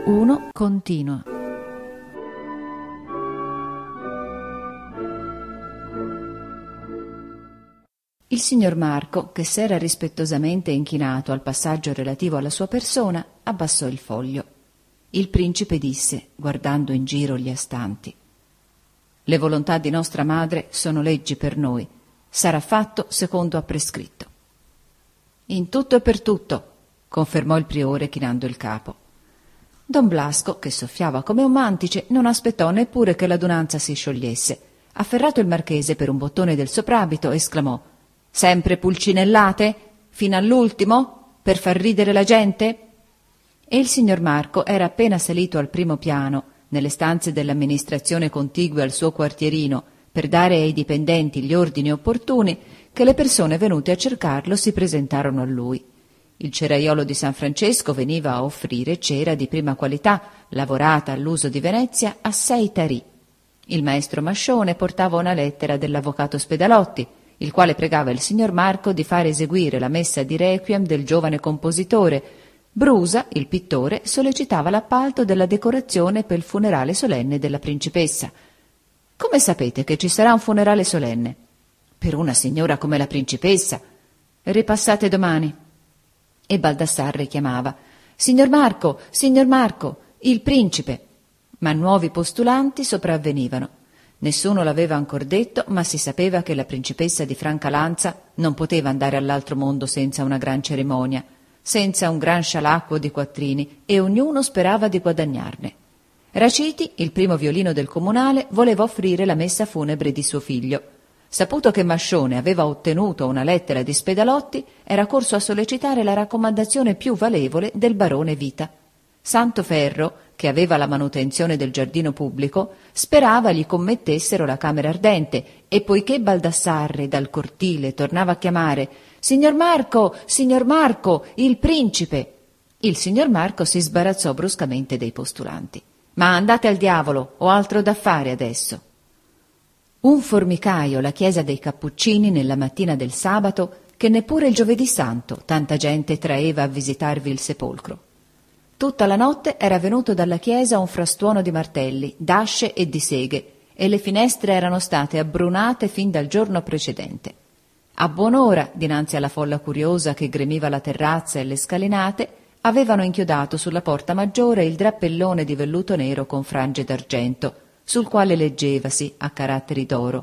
1 continua. Il signor Marco, che s'era rispettosamente inchinato al passaggio relativo alla sua persona, abbassò il foglio. Il principe disse, guardando in giro gli astanti: «Le volontà di nostra madre sono leggi per noi. Sarà fatto secondo ha prescritto». «In tutto e per tutto», confermò il priore chinando il capo. Don Blasco, che soffiava come un mantice, non aspettò neppure che l'adunanza si sciogliesse. Afferrato il marchese per un bottone del soprabito, esclamò: «Sempre pulcinellate? Fino all'ultimo? Per far ridere la gente?» E il signor Marco era appena salito al primo piano, nelle stanze dell'amministrazione contigue al suo quartierino, per dare ai dipendenti gli ordini opportuni, che le persone venute a cercarlo si presentarono a lui. Il ceraiolo di San Francesco veniva a offrire cera di prima qualità, lavorata all'uso di Venezia, a 6 tarì. Il maestro Mascione portava una lettera dell'avvocato Spedalotti, il quale pregava il signor Marco di fare eseguire la messa di requiem del giovane compositore. Brusa, il pittore, sollecitava l'appalto della decorazione per il funerale solenne della principessa. «Come sapete che ci sarà un funerale solenne?» «Per una signora come la principessa. Ripassate domani». E Baldassarre chiamava: signor Marco, il principe!» Ma nuovi postulanti sopravvenivano. Nessuno l'aveva ancor detto, ma si sapeva che la principessa di Francalanza non poteva andare all'altro mondo senza una gran cerimonia, senza un gran scialacquo di quattrini, e ognuno sperava di guadagnarne. Raciti, il primo violino del comunale, voleva offrire la messa funebre di suo figlio. Saputo che Mascione aveva ottenuto una lettera di Spedalotti, era corso a sollecitare la raccomandazione più valevole del barone Vita. Santo Ferro, che aveva la manutenzione del giardino pubblico, sperava gli commettessero la camera ardente, e poiché Baldassarre dal cortile tornava a chiamare signor Marco, il principe!», il signor Marco si sbarazzò bruscamente dei postulanti. «Ma andate al diavolo, ho altro da fare adesso». Un formicaio la chiesa dei Cappuccini nella mattina del sabato, che neppure il giovedì santo tanta gente traeva a visitarvi il sepolcro. Tutta la notte era venuto dalla chiesa un frastuono di martelli, d'asce e di seghe, e le finestre erano state abbrunate fin dal giorno precedente. A buon'ora, dinanzi alla folla curiosa che gremiva la terrazza e le scalinate, avevano inchiodato sulla porta maggiore il drappellone di velluto nero con frange d'argento, sul quale leggevasi a caratteri d'oro: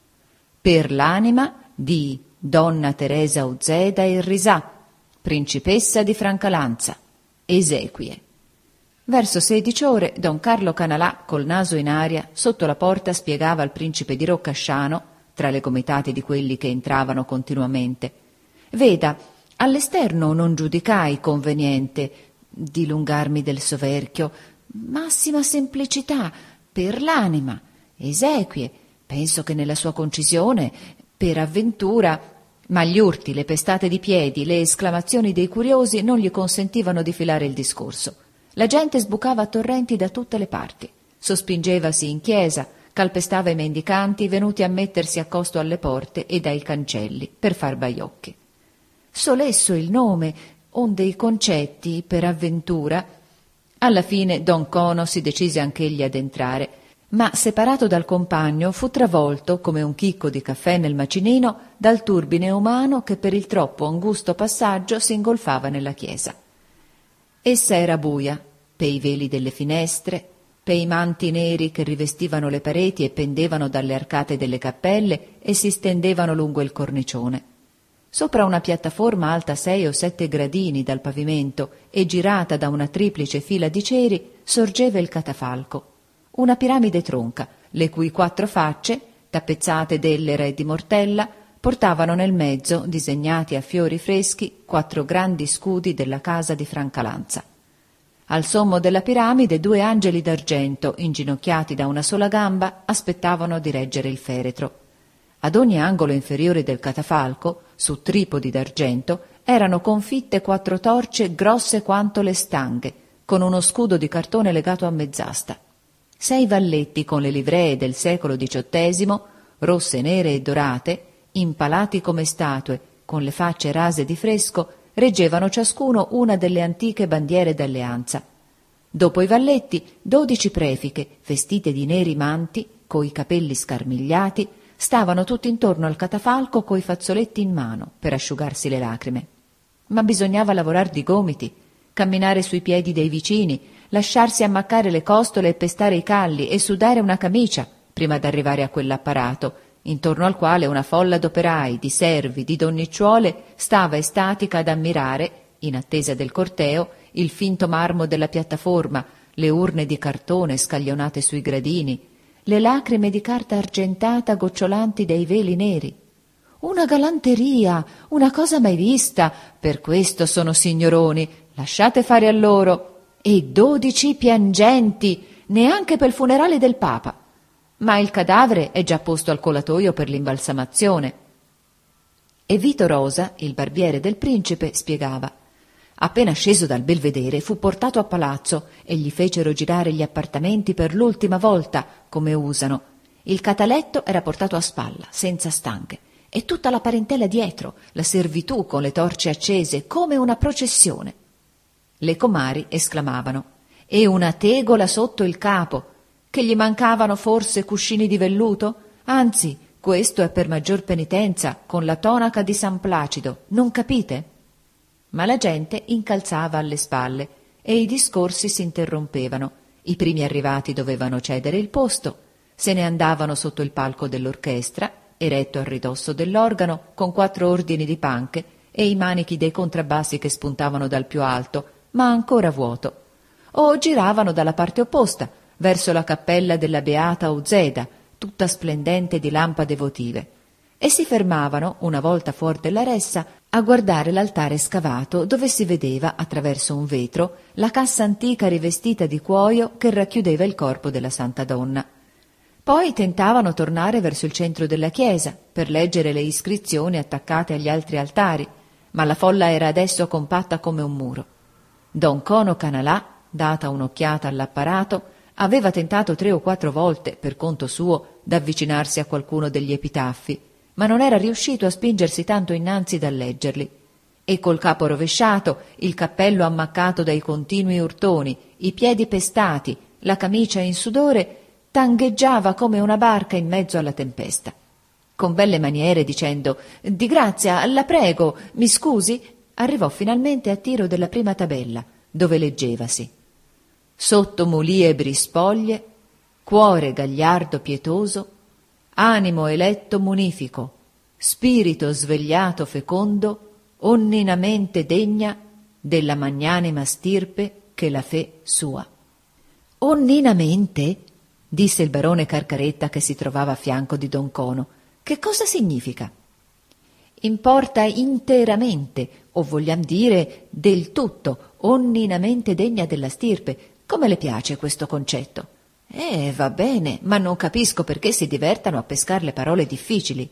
«Per l'anima di Donna Teresa Uzeda il Risà, principessa di Francalanza, esequie». Verso 16 ore don Carlo Canalà, col naso in aria, sotto la porta spiegava al principe di Roccasciano, tra le gomitate di quelli che entravano continuamente: «Veda, all'esterno non giudicai conveniente dilungarmi del soverchio. Massima semplicità, per l'anima, esequie, penso che nella sua concisione, per avventura». Ma gli urti, le pestate di piedi, le esclamazioni dei curiosi non gli consentivano di filare il discorso. La gente sbucava a torrenti da tutte le parti, sospingevasi in chiesa, calpestava i mendicanti venuti a mettersi accosto alle porte e ai cancelli per far baiocchi. Solesso il nome, onde i concetti, per avventura. Alla fine don Cono si decise anch'egli ad entrare, ma separato dal compagno fu travolto, come un chicco di caffè nel macinino, dal turbine umano che per il troppo angusto passaggio si ingolfava nella chiesa. Essa era buia, pei veli delle finestre, pei manti neri che rivestivano le pareti e pendevano dalle arcate delle cappelle e si stendevano lungo il cornicione. Sopra una piattaforma alta 6 o 7 gradini dal pavimento e girata da una triplice fila di ceri sorgeva il catafalco, una piramide tronca, le cui 4 facce, tappezzate d'ellera e di mortella, portavano nel mezzo, disegnati a fiori freschi, 4 grandi scudi della casa di Francalanza. Al sommo della piramide 2 angeli d'argento, inginocchiati da una sola gamba, aspettavano di reggere il feretro. Ad ogni angolo inferiore del catafalco, su tripodi d'argento, erano confitte 4 torce grosse quanto le stanghe, con uno scudo di cartone legato a mezz'asta. 6 valletti con le livree del secolo XVIII, rosse, nere e dorate, impalati come statue, con le facce rase di fresco, reggevano ciascuno una delle antiche bandiere d'alleanza. Dopo i valletti, 12 prefiche, vestite di neri manti, coi capelli scarmigliati, stavano tutti intorno al catafalco coi fazzoletti in mano per asciugarsi le lacrime. Ma bisognava lavorar di gomiti, camminare sui piedi dei vicini, lasciarsi ammaccare le costole e pestare i calli e sudare una camicia prima d'arrivare a quell'apparato, intorno al quale una folla d'operai, di servi, di donnicciuole stava estatica ad ammirare, in attesa del corteo, il finto marmo della piattaforma, le urne di cartone scaglionate sui gradini, le lacrime di carta argentata gocciolanti dai veli neri. Una galanteria, una cosa mai vista, per questo sono signoroni, lasciate fare a loro. E 12 piangenti, neanche per il funerale del Papa. Ma il cadavere è già posto al colatoio per l'imbalsamazione. E Vito Rosa, il barbiere del principe, spiegava: appena sceso dal belvedere fu portato a palazzo e gli fecero girare gli appartamenti per l'ultima volta, come usano. Il cataletto era portato a spalla, senza stanghe, e tutta la parentela dietro, la servitù con le torce accese, come una processione. Le comari esclamavano: e una tegola sotto il capo, che gli mancavano forse cuscini di velluto? Anzi, questo è per maggior penitenza, con la tonaca di San Placido, non capite? Ma la gente incalzava alle spalle e i discorsi si interrompevano. I primi arrivati dovevano cedere il posto, se ne andavano sotto il palco dell'orchestra, eretto a ridosso dell'organo, con 4 ordini di panche e i manichi dei contrabbassi che spuntavano dal più alto, ma ancora vuoto, o giravano dalla parte opposta, verso la cappella della Beata Euzeda, tutta splendente di lampade votive, e si fermavano, una volta fuori della ressa, a guardare l'altare scavato dove si vedeva, attraverso un vetro, la cassa antica rivestita di cuoio che racchiudeva il corpo della Santa Donna. Poi tentavano tornare verso il centro della chiesa per leggere le iscrizioni attaccate agli altri altari, ma la folla era adesso compatta come un muro. Don Cono Canalà, data un'occhiata all'apparato, aveva tentato 3 o 4 volte, per conto suo, d'avvicinarsi a qualcuno degli epitaffi, ma non era riuscito a spingersi tanto innanzi da leggerli. E col capo rovesciato, il cappello ammaccato dai continui urtoni, i piedi pestati, la camicia in sudore, tangheggiava come una barca in mezzo alla tempesta. Con belle maniere, dicendo «Di grazia, la prego, mi scusi», arrivò finalmente a tiro della prima tabella, dove leggevasi: sotto muliebri spoglie, cuore gagliardo pietoso, animo eletto munifico, spirito svegliato fecondo, onninamente degna della magnanima stirpe che la fe sua. Onninamente? Disse il barone Carcaretta, che si trovava a fianco di Don Cono. Che cosa significa? Importa interamente, o vogliam dire del tutto, onninamente degna della stirpe. Come le piace questo concetto? Va bene, ma non capisco perché si divertano a pescar le parole difficili.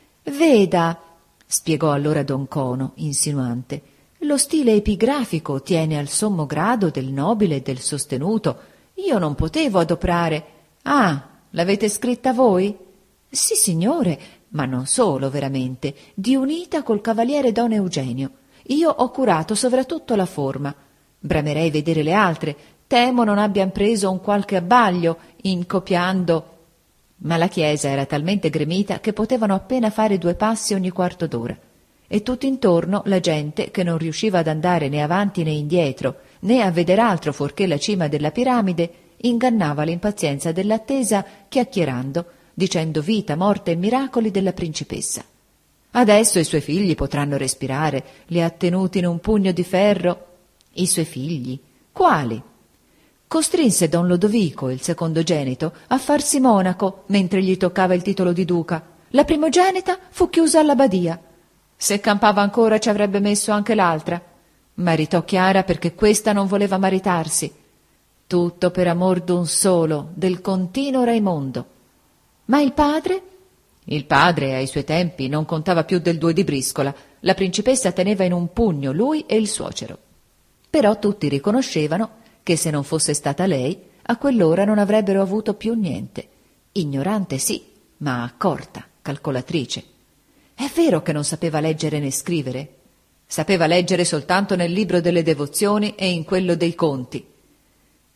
Veda, spiegò allora Don Cono, insinuante, lo stile epigrafico tiene al sommo grado del nobile e del sostenuto. Io non potevo adoprare. Ah, l'avete scritta voi? Sì, signore, ma non solo, veramente, diunita col cavaliere Don Eugenio. Io ho curato soprattutto la forma. Bramerei vedere le altre. Temo non abbian preso un qualche abbaglio in copiando. Ma la chiesa era talmente gremita che potevano appena fare 2 passi ogni quarto d'ora. E tutt'intorno la gente, che non riusciva ad andare né avanti né indietro, né a veder altro fuorché la cima della piramide, ingannava l'impazienza dell'attesa chiacchierando, dicendo vita, morte e miracoli della principessa. Adesso i suoi figli potranno respirare, li ha tenuti in un pugno di ferro. I suoi figli? Quali? Costrinse don Lodovico, il secondogenito, a farsi monaco mentre gli toccava il titolo di duca. La primogenita fu chiusa alla badia. Se campava ancora ci avrebbe messo anche l'altra. Maritò Chiara perché questa non voleva maritarsi. Tutto per amor d'un solo, del continuo Raimondo. Ma il padre? Il padre, ai suoi tempi, non contava più del 2 di briscola. La principessa teneva in un pugno lui e il suocero. Però tutti riconoscevano che se non fosse stata lei, a quell'ora non avrebbero avuto più niente. Ignorante sì, ma accorta, calcolatrice. È vero che non sapeva leggere né scrivere. Sapeva leggere soltanto nel libro delle devozioni e in quello dei conti.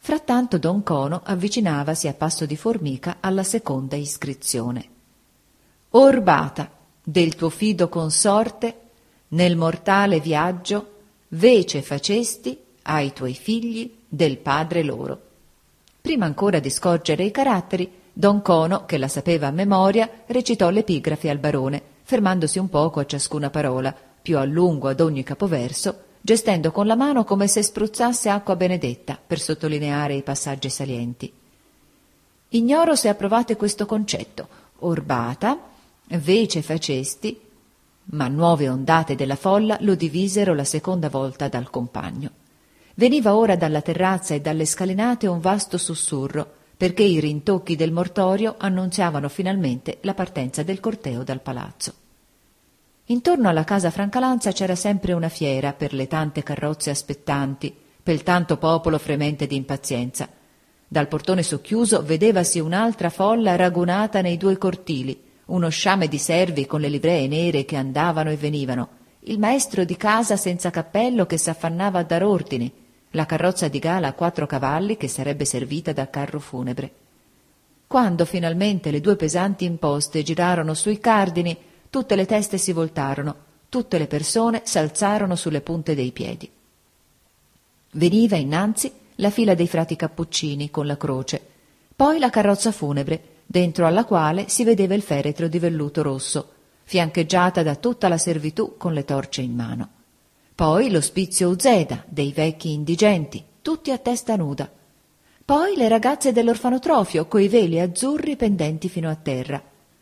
Frattanto don Cono avvicinavasi a passo di formica alla seconda iscrizione. Orbata, del tuo fido consorte, nel mortale viaggio, vece facesti ai tuoi figli del padre loro. Prima ancora di scorgere i caratteri, don Cono, che la sapeva a memoria, recitò l'epigrafe al barone, fermandosi un poco a ciascuna parola, più a lungo ad ogni capoverso, gestendo con la mano come se spruzzasse acqua benedetta per sottolineare i passaggi salienti. Ignoro se approvate questo concetto. Orbata, vece facesti, ma nuove ondate della folla lo divisero la seconda volta dal compagno. Veniva ora dalla terrazza e dalle scalinate un vasto sussurro, perché i rintocchi del mortorio annunziavano finalmente la partenza del corteo dal palazzo. Intorno alla casa Francalanza c'era sempre una fiera per le tante carrozze aspettanti, per il tanto popolo fremente di impazienza. Dal portone socchiuso vedevasi un'altra folla ragunata nei due cortili, uno sciame di servi con le livree nere che andavano e venivano, il maestro di casa senza cappello che s'affannava a dar ordini, la carrozza di gala a 4 cavalli che sarebbe servita da carro funebre. Quando finalmente le 2 pesanti imposte girarono sui cardini, tutte le teste si voltarono, tutte le persone s'alzarono sulle punte dei piedi. Veniva innanzi la fila dei frati cappuccini con la croce, poi la carrozza funebre, dentro alla quale si vedeva il feretro di velluto rosso, fiancheggiata da tutta la servitù con le torce in mano. Poi l'ospizio Uzeda dei vecchi indigenti, tutti a testa nuda. Poi le ragazze dell'orfanotrofio coi veli azzurri pendenti fino a terra.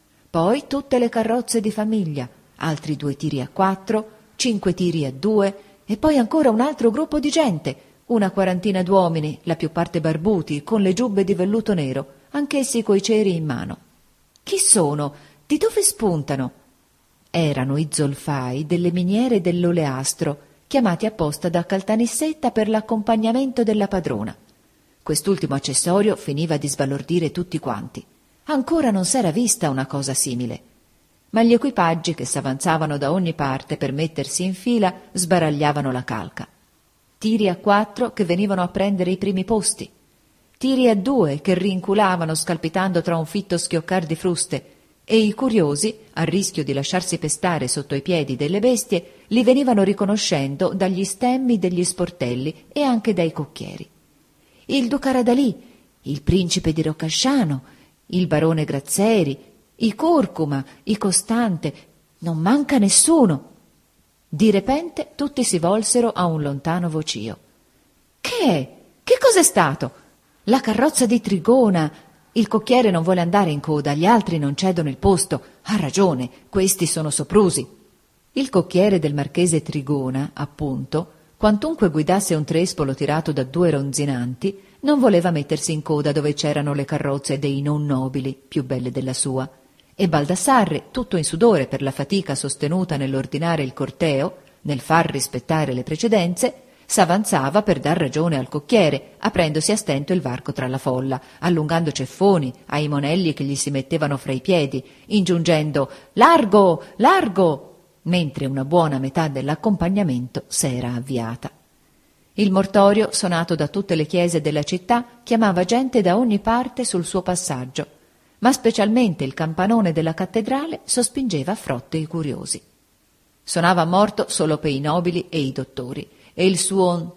Poi tutte le carrozze di famiglia, altri 2 tiri a 4, 5 tiri a 2, e poi ancora un altro gruppo di gente, una quarantina d'uomini, la più parte barbuti, con le giubbe di velluto nero, anch'essi coi ceri in mano. Chi sono? Di dove spuntano? Erano i zolfai delle miniere dell'Oleastro, chiamati apposta da Caltanissetta per l'accompagnamento della padrona. Quest'ultimo accessorio finiva di sbalordire tutti quanti. Ancora non s'era vista una cosa simile. Ma gli equipaggi che s'avanzavano da ogni parte per mettersi in fila sbaragliavano la calca. Tiri a 4 che venivano a prendere i primi posti, tiri a 2 che rinculavano scalpitando tra un fitto schioccar di fruste, e i curiosi, a rischio di lasciarsi pestare sotto i piedi delle bestie, li venivano riconoscendo dagli stemmi degli sportelli e anche dai cocchieri. Il duca Radalì, il principe di Roccasciano, il barone Grazzeri, i Curcuma, i Costante, non manca nessuno. Di repente tutti si volsero a un lontano vocio. Che è? Che cos'è stato? La carrozza di Trigona. Il cocchiere non vuole andare in coda, gli altri non cedono il posto. Ha ragione, questi sono soprusi. Il cocchiere del marchese Trigona, appunto, quantunque guidasse un trespolo tirato da 2 ronzinanti, non voleva mettersi in coda dove c'erano le carrozze dei non nobili, più belle della sua. E Baldassarre, tutto in sudore per la fatica sostenuta nell'ordinare il corteo, nel far rispettare le precedenze, s'avanzava per dar ragione al cocchiere, aprendosi a stento il varco tra la folla, allungando ceffoni ai monelli che gli si mettevano fra i piedi, ingiungendo «Largo! Largo!», mentre una buona metà dell'accompagnamento s'era avviata. Il mortorio, suonato da tutte le chiese della città, chiamava gente da ogni parte sul suo passaggio, ma specialmente il campanone della cattedrale sospingeva a frotte i curiosi. Suonava a morto solo per i nobili e i dottori, e il suo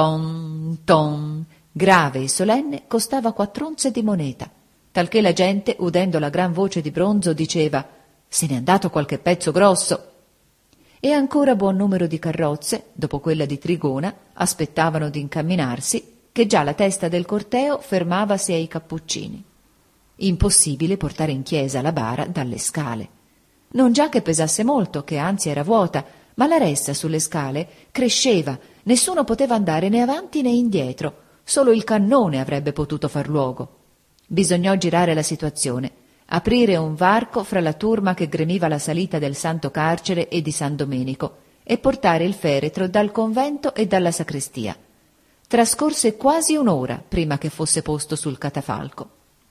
ton, ton, grave e solenne, costava 4 onze di moneta, talché la gente, udendo la gran voce di bronzo, diceva «Se n'è andato qualche pezzo grosso». E ancora buon numero di carrozze, dopo quella di Trigona, aspettavano di incamminarsi, che già la testa del corteo fermavasi ai cappuccini. Impossibile portare in chiesa la bara dalle scale. Non già che pesasse molto, che anzi era vuota, ma la ressa sulle scale cresceva, nessuno poteva andare né avanti né indietro, solo il cannone avrebbe potuto far luogo. Bisognò girare la situazione, aprire un varco fra la turma che gremiva la salita del Santo Carcere e di San Domenico e portare il feretro dal convento e dalla sacrestia. Trascorse quasi un'ora prima che fosse posto sul catafalco.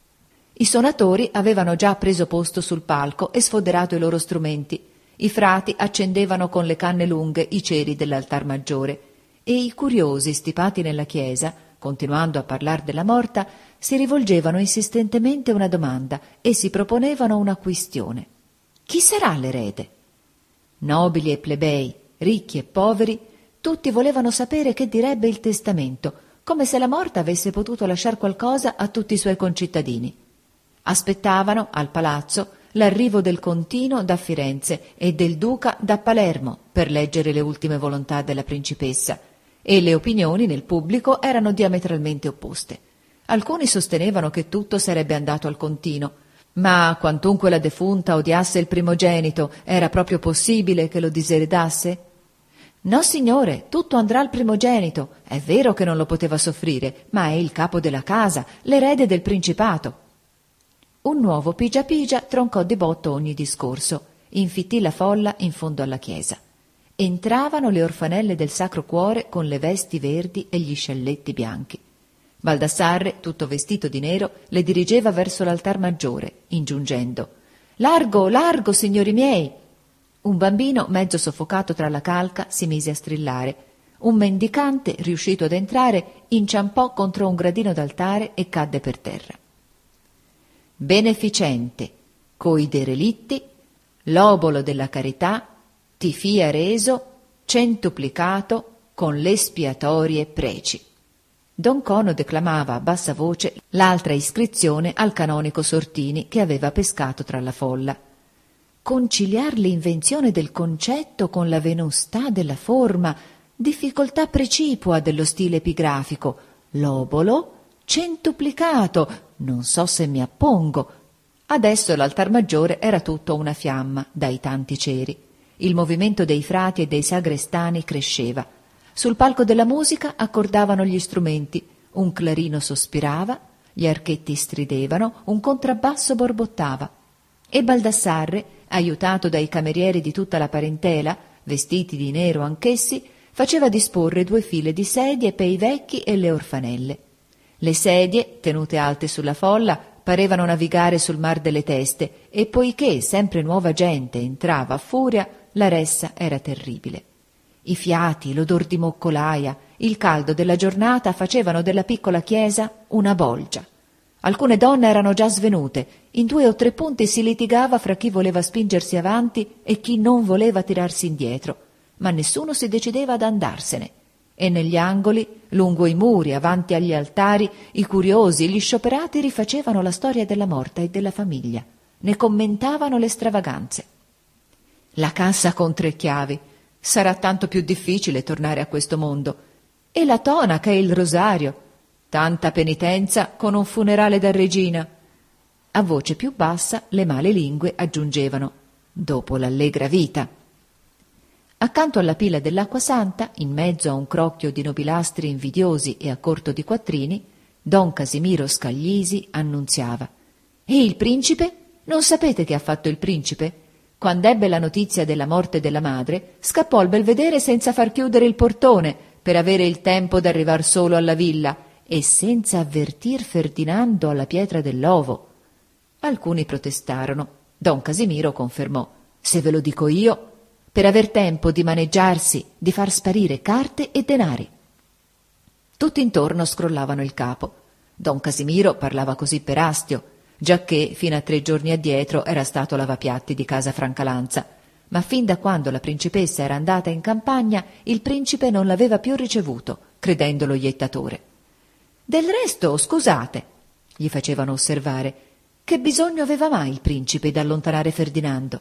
I suonatori avevano già preso posto sul palco e sfoderato i loro strumenti. I frati accendevano con le canne lunghe i ceri dell'altar maggiore e i curiosi stipati nella chiesa continuando a parlar della morta, si rivolgevano insistentemente una domanda e si proponevano una quistione. Chi sarà l'erede? Nobili e plebei, ricchi e poveri, tutti volevano sapere che direbbe il testamento, come se la morta avesse potuto lasciar qualcosa a tutti i suoi concittadini. Aspettavano, al palazzo, l'arrivo del Contino da Firenze e del Duca da Palermo per leggere le ultime volontà della principessa, e le opinioni nel pubblico erano diametralmente opposte. Alcuni sostenevano che tutto sarebbe andato al Contino, ma quantunque la defunta odiasse il primogenito, era proprio possibile che lo diseredasse? No, signore, tutto andrà al primogenito. È vero che non lo poteva soffrire, ma è il capo della casa, l'erede del principato. Un nuovo pigia pigia troncò di botto ogni discorso, infittì la folla in fondo alla chiesa. Entravano le orfanelle del Sacro Cuore con le vesti verdi e gli scialletti bianchi. Baldassarre, tutto vestito di nero, le dirigeva verso l'altar maggiore, ingiungendo: «Largo, largo, signori miei!» Un bambino, mezzo soffocato tra la calca, si mise a strillare. Un mendicante, riuscito ad entrare, inciampò contro un gradino d'altare e cadde per terra. «Beneficente, coi derelitti, l'obolo della carità, ti fia reso, centuplicato, con le spiatorie preci». Don Cono declamava a bassa voce l'altra iscrizione al canonico Sortini che aveva pescato tra la folla. Conciliar l'invenzione del concetto con la venustà della forma, difficoltà precipua dello stile epigrafico, l'obolo centuplicato, non so se mi appongo. Adesso l'altar maggiore era tutto una fiamma dai tanti ceri. Il movimento dei frati e dei sagrestani cresceva. Sul palco della musica accordavano gli strumenti, un clarino sospirava, gli archetti stridevano, un contrabbasso borbottava. E Baldassarre, aiutato dai camerieri di tutta la parentela, vestiti di nero anch'essi, faceva disporre 2 file di sedie per i vecchi e le orfanelle. Le sedie, tenute alte sulla folla, parevano navigare sul mar delle teste, e poiché sempre nuova gente entrava a furia, la ressa era terribile. I fiati, l'odor di moccolaia, il caldo della giornata facevano della piccola chiesa una bolgia. Alcune donne erano già svenute, in 2 o 3 punti si litigava fra chi voleva spingersi avanti e chi non voleva tirarsi indietro, ma nessuno si decideva ad andarsene. E negli angoli, lungo i muri, avanti agli altari, i curiosi, gli scioperati rifacevano la storia della morta e della famiglia, ne commentavano le stravaganze. La cassa con 3 chiavi. Sarà tanto più difficile tornare a questo mondo. E la tonaca e il rosario. Tanta penitenza con un funerale da regina. A voce più bassa le male lingue aggiungevano: dopo l'allegra vita. Accanto alla pila dell'acqua santa, in mezzo a un crocchio di nobilastri invidiosi e a corto di quattrini, don Casimiro Scaglisi annunziava: «E il principe? Non sapete che ha fatto il principe?» Quando ebbe la notizia della morte della madre, scappò al belvedere senza far chiudere il portone, per avere il tempo d'arrivar solo alla villa, e senza avvertir Ferdinando alla pietra dell'ovo. Alcuni protestarono. Don Casimiro confermò: «Se ve lo dico io, per aver tempo di maneggiarsi, di far sparire carte e denari». Tutti intorno scrollavano il capo. Don Casimiro parlava così per astio, giacché fino a 3 giorni addietro era stato lavapiatti di casa Francalanza, ma fin da quando la principessa era andata in campagna il principe non l'aveva più ricevuto, credendolo iettatore. «Del resto, scusate», gli facevano osservare, «che bisogno aveva mai il principe d'allontanare Ferdinando?»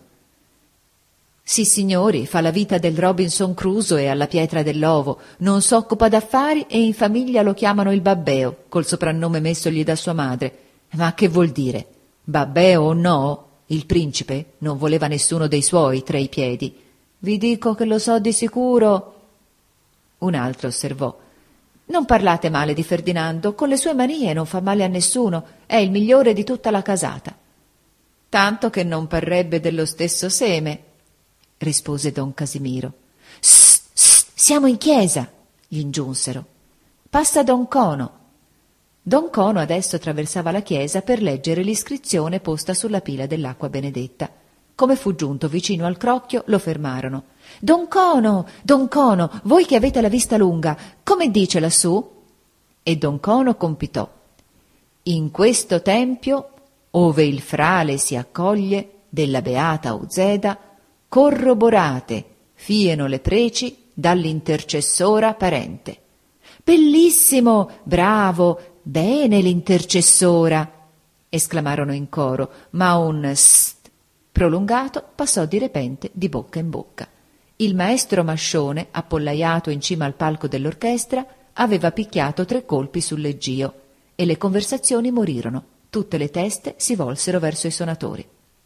«Sissignori, fa la vita del Robinson Crusoe alla pietra dell'ovo, non s'occupa d'affari e in famiglia lo chiamano il babbeo, col soprannome messogli da sua madre. Ma che vuol dire? Babbeo o no? Il principe non voleva nessuno dei suoi tra i piedi. Vi dico che lo so di sicuro». Un altro osservò: «Non parlate male di Ferdinando, con le sue manie non fa male a nessuno, è il migliore di tutta la casata». «Tanto che non parrebbe dello stesso seme», rispose don Casimiro. Siamo in chiesa», gli ingiunsero. «Passa don Cono». Don Cono adesso attraversava la chiesa per leggere l'iscrizione posta sulla pila dell'acqua benedetta. Come fu giunto vicino al crocchio, lo fermarono. Don Cono, voi che avete la vista lunga, come dice lassù?» E Don Cono compitò: «In questo tempio, ove il frale si accoglie della beata Euzeda, corroborate fieno le preci dall'intercessora parente». «Bellissimo! Bravo! Bene l'intercessora!» esclamarono in coro, ma un «st» prolungato passò di repente di bocca in bocca. Il maestro Mascione, appollaiato in cima al palco dell'orchestra, aveva picchiato 3 colpi sul leggio e le conversazioni morirono. Tutte le teste si volsero verso i suonatori.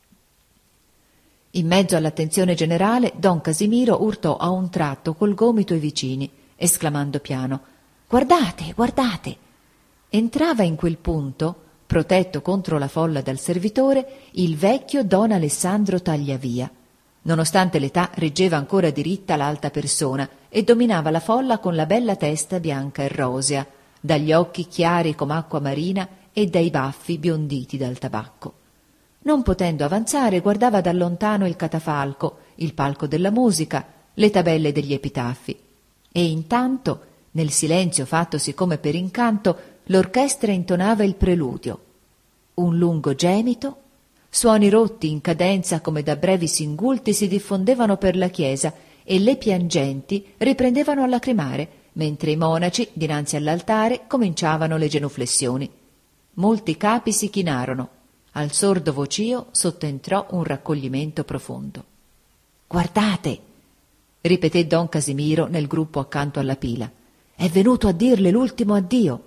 In mezzo all'attenzione generale, don Casimiro urtò a un tratto col gomito i vicini, esclamando piano: «Guardate, guardate!» Entrava in quel punto, protetto contro la folla dal servitore, il vecchio don Alessandro Tagliavia. Nonostante l'età, reggeva ancora diritta l'alta persona e dominava la folla con la bella testa bianca e rosea, dagli occhi chiari come acqua marina e dai baffi bionditi dal tabacco. Non potendo avanzare, guardava da lontano il catafalco, il palco della musica, le tabelle degli epitaffi. E intanto, nel silenzio fattosi come per incanto, l'orchestra intonava il preludio. Un lungo gemito, suoni rotti in cadenza come da brevi singulti si diffondevano per la chiesa e le piangenti riprendevano a lacrimare, mentre i monaci, dinanzi all'altare, cominciavano le genuflessioni. Molti capi si chinarono. Al sordo vocio sottentrò un raccoglimento profondo. «Guardate!» ripeté don Casimiro nel gruppo accanto alla pila. «È venuto a dirle l'ultimo addio!»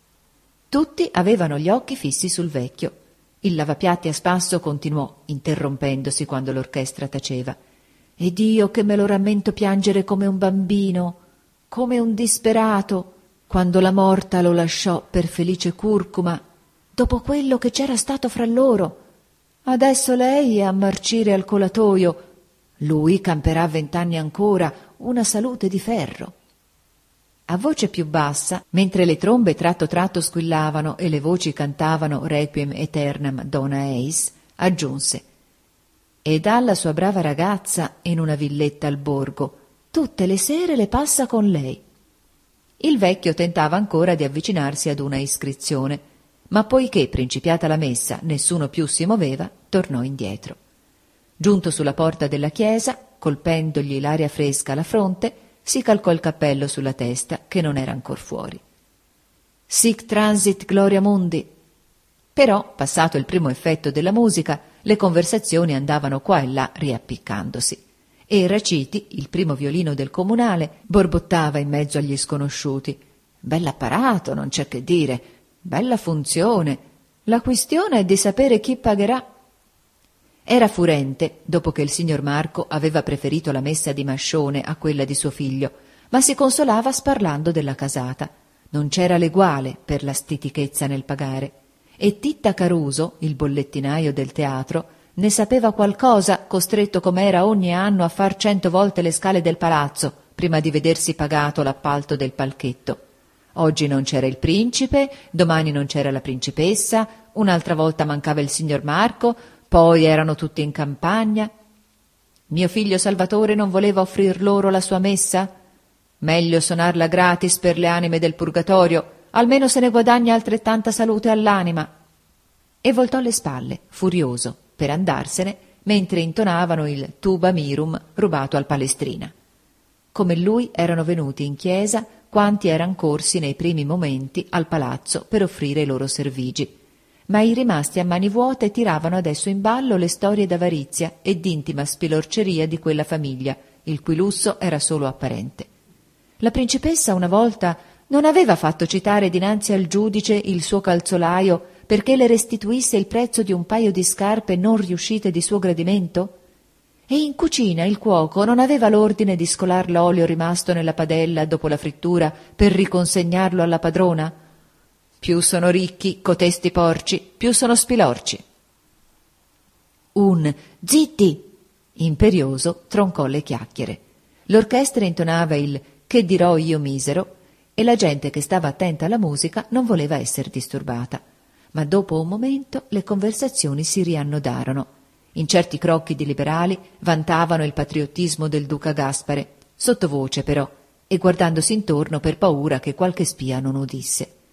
Tutti avevano gli occhi fissi sul vecchio. Il lavapiatti a spasso continuò, interrompendosi quando l'orchestra taceva. «Ed io che me lo rammento piangere come un bambino, come un disperato, quando la morta lo lasciò per felice curcuma, dopo quello che c'era stato fra loro. Adesso lei è a marcire al colatoio, lui camperà 20 anni ancora, una salute di ferro». A voce più bassa, mentre le trombe tratto tratto squillavano e le voci cantavano Requiem aeternam dona eis, aggiunse: «E dalla sua brava ragazza in una villetta al borgo, tutte le sere le passa con lei». Il vecchio tentava ancora di avvicinarsi ad una iscrizione, ma poiché principiata la messa nessuno più si muoveva, tornò indietro. Giunto sulla porta della chiesa, colpendogli l'aria fresca alla fronte, si calcò il cappello sulla testa, che non era ancor fuori. «Sic transit gloria mundi». Però, passato il primo effetto della musica, le conversazioni andavano qua e là riappiccandosi, e Raciti, il primo violino del comunale, borbottava in mezzo agli sconosciuti: «Bell'apparato, non c'è che dire, bella funzione, la questione è di sapere chi pagherà». Era furente, dopo che il signor Marco aveva preferito la messa di Mascione a quella di suo figlio, ma si consolava sparlando della casata. Non c'era l'eguale per la stitichezza nel pagare. E Titta Caruso, il bollettinaio del teatro, ne sapeva qualcosa, costretto com'era ogni anno a far 100 volte le scale del palazzo, prima di vedersi pagato l'appalto del palchetto. Oggi non c'era il principe, domani non c'era la principessa, un'altra volta mancava il signor Marco, poi erano tutti in campagna. Mio figlio Salvatore non voleva offrir loro la sua messa? Meglio sonarla gratis per le anime del purgatorio, almeno se ne guadagna altrettanta salute all'anima. E voltò le spalle, furioso, per andarsene, mentre intonavano il Tuba Mirum rubato al Palestrina. Come lui erano venuti in chiesa quanti eran corsi nei primi momenti al palazzo per offrire i loro servigi, ma i rimasti a mani vuote tiravano adesso in ballo le storie d'avarizia e d'intima spilorceria di quella famiglia, il cui lusso era solo apparente. La principessa una volta non aveva fatto citare dinanzi al giudice il suo calzolaio perché le restituisse il prezzo di un paio di scarpe non riuscite di suo gradimento? E in cucina il cuoco non aveva l'ordine di scolar l'olio rimasto nella padella dopo la frittura per riconsegnarlo alla padrona? Più sono ricchi cotesti porci, più sono spilorci. Un «zitti!» imperioso troncò le chiacchiere. L'orchestra intonava il «che dirò io misero» e la gente che stava attenta alla musica non voleva essere disturbata. Ma dopo un momento le conversazioni si riannodarono. In certi crocchi di liberali vantavano il patriottismo del duca Gaspare, sottovoce però, e guardandosi intorno per paura che qualche spia non udisse.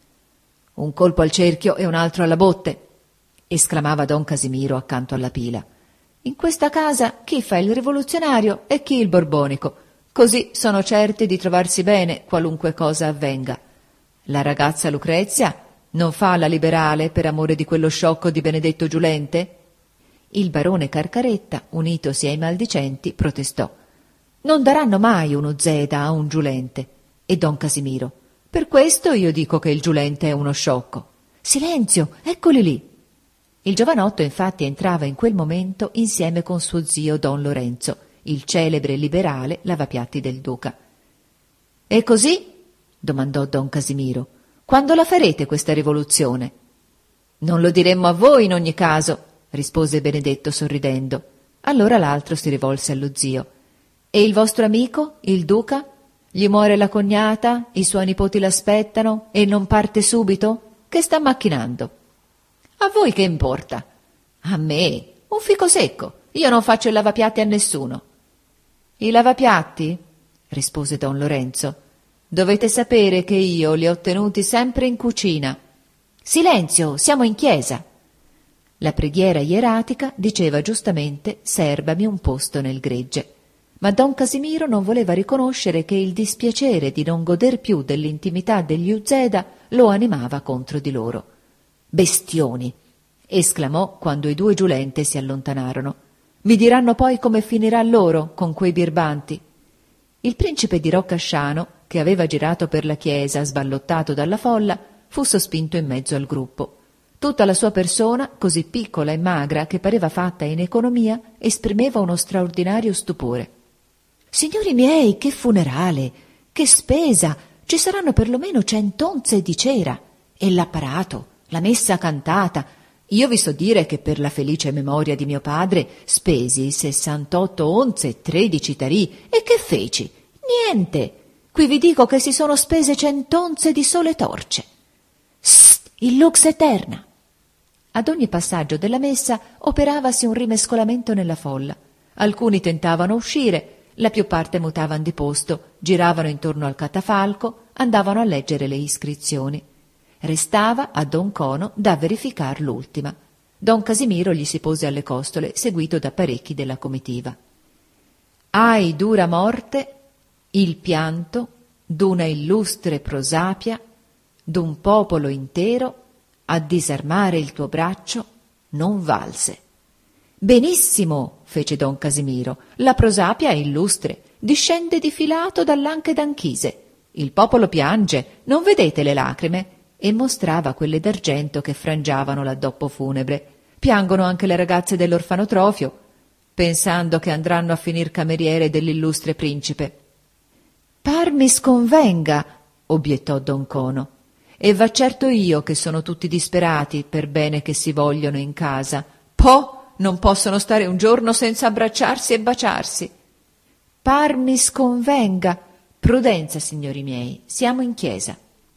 Un colpo al cerchio e un altro alla botte, esclamava don Casimiro accanto alla pila. In questa casa chi fa il rivoluzionario e chi il borbonico, così sono certi di trovarsi bene qualunque cosa avvenga. La ragazza Lucrezia non fa la liberale per amore di quello sciocco di Benedetto Giulente? Il barone Carcaretta, unitosi ai maldicenti, protestò. Non daranno mai uno Zeda a un Giulente. E don Casimiro: per questo io dico che il Giulente è uno sciocco. Silenzio, eccoli lì. Il giovanotto infatti entrava in quel momento insieme con suo zio don Lorenzo, il celebre liberale lavapiatti del duca. E così? Domandò don Casimiro. Quando la farete questa rivoluzione? Non lo diremmo a voi in ogni caso, rispose Benedetto sorridendo. Allora l'altro si rivolse allo zio. E il vostro amico, il duca? Gli muore la cognata, i suoi nipoti l'aspettano e non parte subito? Che sta macchinando? A voi che importa? A me? Un fico secco. Io non faccio il lavapiatti a nessuno. I lavapiatti? Rispose don Lorenzo. Dovete sapere che io li ho tenuti sempre in cucina. Silenzio, siamo in chiesa. La preghiera ieratica diceva giustamente serbami un posto nel gregge. Ma don Casimiro non voleva riconoscere che il dispiacere di non goder più dell'intimità degli Uzeda lo animava contro di loro. Bestioni! Esclamò quando i due Giulente si allontanarono. Mi diranno poi come finirà loro con quei birbanti. Il principe di Roccasciano, che aveva girato per la chiesa sballottato dalla folla, fu sospinto in mezzo al gruppo. Tutta la sua persona, così piccola e magra che pareva fatta in economia, esprimeva uno straordinario stupore. Signori miei, che funerale, che spesa! Ci saranno perlomeno 100 onze di cera. E l'apparato, la messa cantata. Io vi so dire che per la felice memoria di mio padre spesi 68 onze e 13 tarì. E che feci? Niente! Qui vi dico che si sono spese 100 onze di sole torce. Sst, il lux eterna! Ad ogni passaggio della messa operavasi un rimescolamento nella folla. Alcuni tentavano uscire, la più parte mutavan di posto, giravano intorno al catafalco, andavano a leggere le iscrizioni. Restava a don Cono da verificar l'ultima. Don Casimiro gli si pose alle costole, seguito da parecchi della comitiva. Ai dura morte il pianto d'una illustre prosapia, d'un popolo intero, a disarmare il tuo braccio non valse. Benissimo, fece don Casimiro, la prosapia è illustre, discende di filato dall'anche d'Anchise. Il popolo piange, non vedete le lacrime? E mostrava quelle d'argento che frangiavano l'addobbo funebre. Piangono anche le ragazze dell'orfanotrofio, pensando che andranno a finir cameriere dell'illustre principe. Par mi sconvenga, obiettò don Cono, e va certo io che sono tutti disperati per bene che si vogliono in casa. Non possono stare un giorno senza abbracciarsi e baciarsi. Par mi sconvenga. Prudenza, signori miei, siamo in chiesa.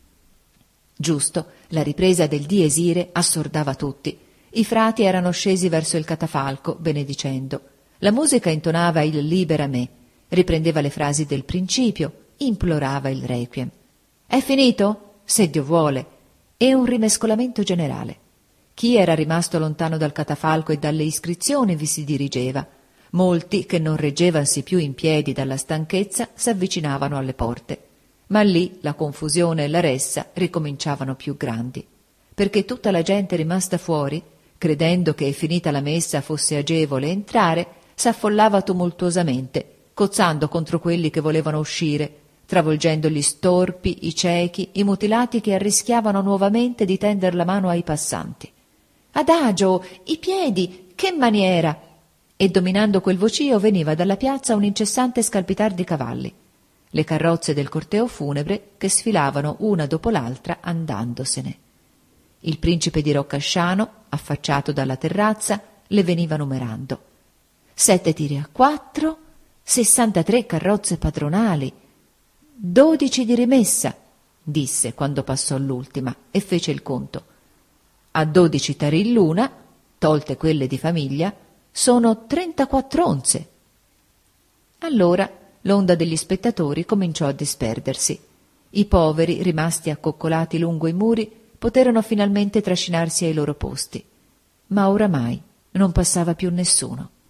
Giusto, la ripresa del dies irae assordava tutti. I frati erano scesi verso il catafalco, benedicendo. La musica intonava il Libera me, riprendeva le frasi del principio, implorava il requiem. È finito? Se Dio vuole. E un rimescolamento generale. Chi era rimasto lontano dal catafalco e dalle iscrizioni vi si dirigeva. Molti, che non reggevansi più in piedi dalla stanchezza, s'avvicinavano alle porte. Ma lì la confusione e la ressa ricominciavano più grandi, perché tutta la gente rimasta fuori, credendo che finita la messa fosse agevole entrare, s'affollava tumultuosamente, cozzando contro quelli che volevano uscire, travolgendo gli storpi, i ciechi, i mutilati che arrischiavano nuovamente di tender la mano ai passanti. Adagio, i piedi, che maniera! E dominando quel vocio veniva dalla piazza un incessante scalpitar di cavalli. Le carrozze del corteo funebre che sfilavano una dopo l'altra andandosene. Il principe di Roccasciano, affacciato dalla terrazza, le veniva numerando. 7 tiri a 4, 63 carrozze padronali, 12 di rimessa, disse quando passò l'ultima e fece il conto. A 12 tarì l'una, tolte quelle di famiglia, sono 34 onze. Allora l'onda degli spettatori cominciò a disperdersi. I poveri, rimasti accoccolati lungo i muri, poterono finalmente trascinarsi ai loro posti. Ma oramai non passava più nessuno.